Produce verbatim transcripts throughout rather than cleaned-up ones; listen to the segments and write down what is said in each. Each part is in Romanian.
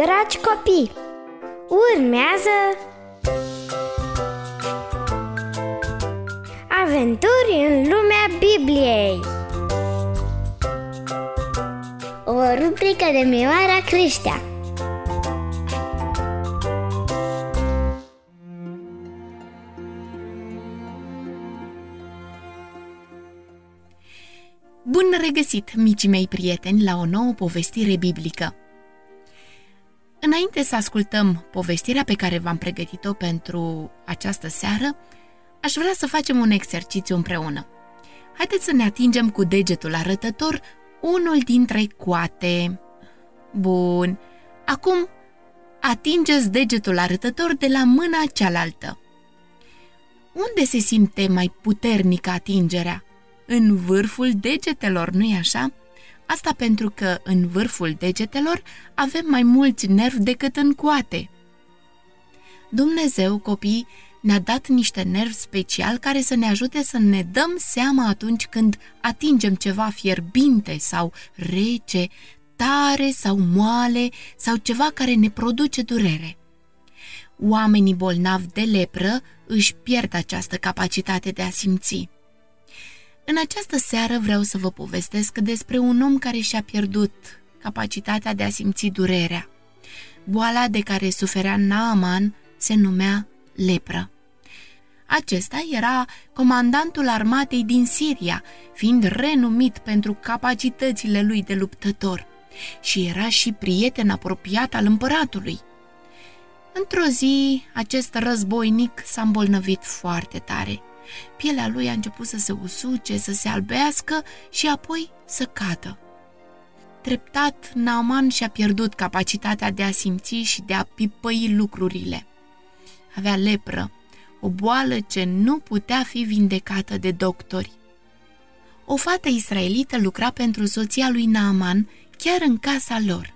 Dragi copii, urmează Aventuri în lumea Bibliei, o rubrică de Mioara Creștea. Bun regăsit, micii mei prieteni, la o nouă povestire biblică. Înainte să ascultăm povestirea pe care v-am pregătit-o pentru această seară, aș vrea să facem un exercițiu împreună. Haideți să ne atingem cu degetul arătător unul dintre coate. Bun. Acum atingeți degetul arătător de la mâna cealaltă. Unde se simte mai puternică atingerea? În vârful degetelor, nu-i așa? Asta pentru că în vârful degetelor avem mai mulți nervi decât în coate. Dumnezeu, copii, ne-a dat niște nervi speciali care să ne ajute să ne dăm seama atunci când atingem ceva fierbinte sau rece, tare sau moale sau ceva care ne produce durere. Oamenii bolnavi de lepră își pierd această capacitate de a simți. În această seară vreau să vă povestesc despre un om care și-a pierdut capacitatea de a simți durerea. Boala de care suferea Naaman se numea lepră. Acesta era comandantul armatei din Siria, fiind renumit pentru capacitățile lui de luptător, și era și prieten apropiat al împăratului. Într-o zi, acest războinic s-a îmbolnăvit foarte tare. Pielea lui a început să se usuce, să se albească și apoi să cadă. Treptat, Naaman și-a pierdut capacitatea de a simți și de a pipăi lucrurile. Avea lepră, o boală ce nu putea fi vindecată de doctori. O fată israelită lucra pentru soția lui Naaman chiar în casa lor.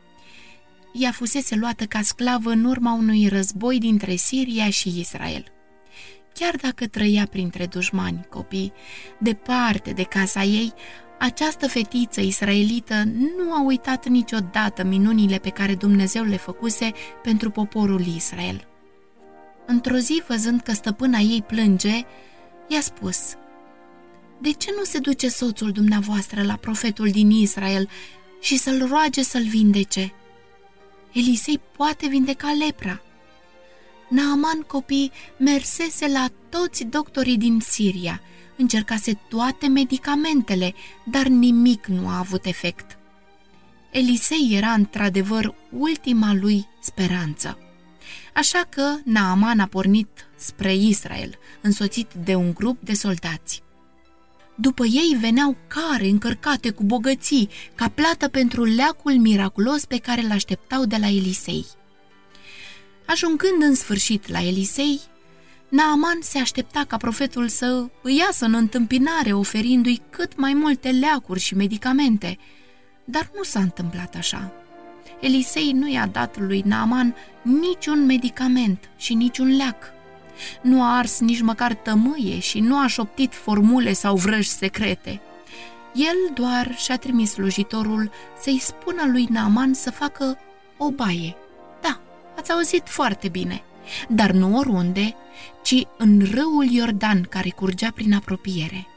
Ea fusese luată ca sclavă în urma unui război dintre Siria și Israel. Chiar dacă trăia printre dușmani, copii, departe de casa ei, această fetiță israelită nu a uitat niciodată minunile pe care Dumnezeu le făcuse pentru poporul Israel. Într-o zi, văzând că stăpâna ei plânge, i-a spus: „De ce nu se duce soțul dumneavoastră la profetul din Israel și să-l roage să-l vindece? Elisei poate vindeca lepra.” Naaman, copii, mersese la toți doctorii din Siria, încercase toate medicamentele, dar nimic nu a avut efect. Elisei era într-adevăr ultima lui speranță. Așa că Naaman a pornit spre Israel, însoțit de un grup de soldați. După ei veneau care încărcate cu bogății, ca plată pentru leacul miraculos pe care îl așteptau de la Elisei. Ajungând în sfârșit la Elisei, Naaman se aștepta ca profetul să îi iasă în întâmpinare, oferindu-i cât mai multe leacuri și medicamente, dar nu s-a întâmplat așa. Elisei nu i-a dat lui Naaman niciun medicament și niciun leac. Nu a ars nici măcar tămâie și nu a șoptit formule sau vrăji secrete. El doar și-a trimis slujitorul să-i spună lui Naaman să facă o baie. Da, ați auzit foarte bine, dar nu oriunde, ci în râul Iordan care curgea prin apropiere.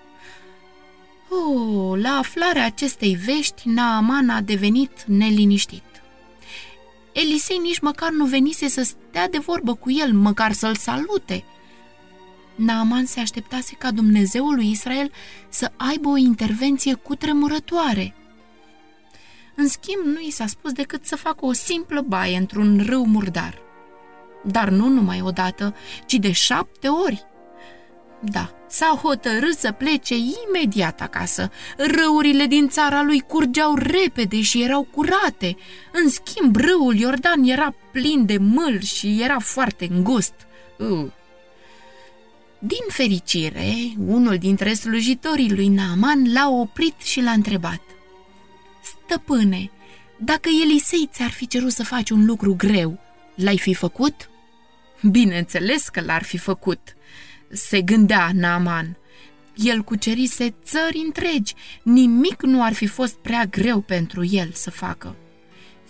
Oh, la aflarea acestei vești, Naaman a devenit neliniștit. Elisei nici măcar nu venise să stea de vorbă cu el, măcar să-l salute. Naaman se așteptase ca Dumnezeul lui Israel să aibă o intervenție cutremurătoare. În schimb, nu i s-a spus decât să facă o simplă baie într-un râu murdar. Dar nu numai odată, ci de șapte ori. Da, s-a hotărât să plece imediat acasă. Râurile din țara lui curgeau repede și erau curate. În schimb, râul Iordan era plin de mâl și era foarte îngust. Uh. Din fericire, unul dintre slujitorii lui Naaman l-a oprit și l-a întrebat: „Stăpâne, dacă Elisei ți-ar fi cerut să faci un lucru greu, l-ai fi făcut?” „Bineînțeles că l-ar fi făcut,” se gândea Naaman. El cucerise țări întregi, nimic nu ar fi fost prea greu pentru el să facă.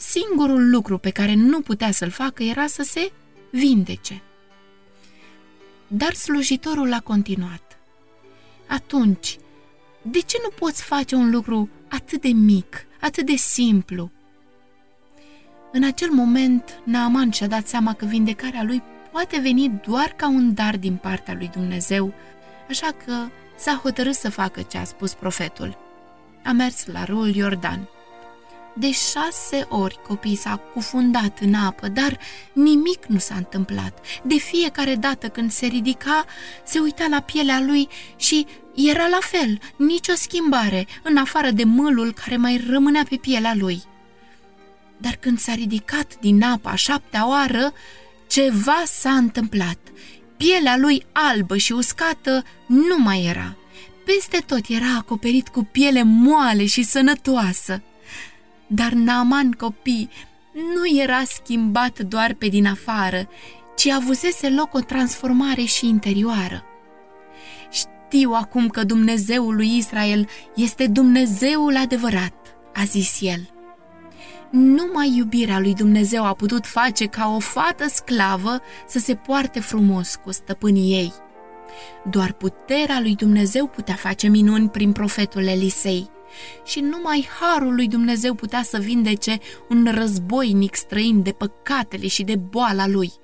singurul lucru pe care nu putea să-l facă era să se vindece. Dar slujitorul a continuat. Atunci, de ce nu poți face un lucru atât de mic, atât de simplu? În acel moment, Naaman și-a dat seama că vindecarea lui poate veni doar ca un dar din partea lui Dumnezeu, așa că s-a hotărât să facă ce a spus profetul. A mers la râul Iordan. De șase ori copiii s-a cufundat în apă, dar nimic nu s-a întâmplat. De fiecare dată când se ridica, se uita la pielea lui și era la fel, nicio schimbare, în afară de mâlul care mai rămânea pe pielea lui. Dar când s-a ridicat din apă a șaptea oară, ceva s-a întâmplat. Pielea lui albă și uscată nu mai era. Peste tot era acoperit cu piele moale și sănătoasă. Dar Naaman, copii, nu era schimbat doar pe din afară, ci avusese loc o transformare și interioară. Știu acum că Dumnezeul lui Israel este Dumnezeul adevărat, a zis el. Numai iubirea lui Dumnezeu a putut face ca o fată sclavă să se poarte frumos cu stăpânii ei. Doar puterea lui Dumnezeu putea face minuni prin profetul Elisei și numai harul lui Dumnezeu putea să vindece un războinic străin de păcatele și de boala lui.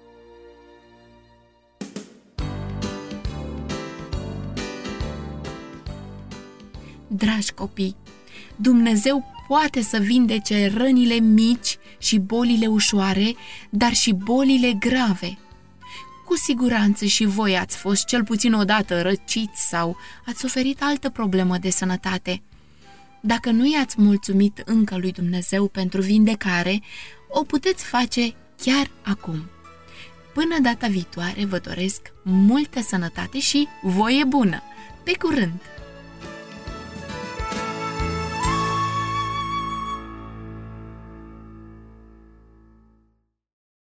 Dragi copii, Dumnezeu poate să vindece rănile mici și bolile ușoare, dar și bolile grave. Cu siguranță și voi ați fost cel puțin odată răciți sau ați suferit altă problemă de sănătate. Dacă nu i-ați mulțumit încă lui Dumnezeu pentru vindecare, o puteți face chiar acum. Până data viitoare vă doresc multă sănătate și voie bună! Pe curând!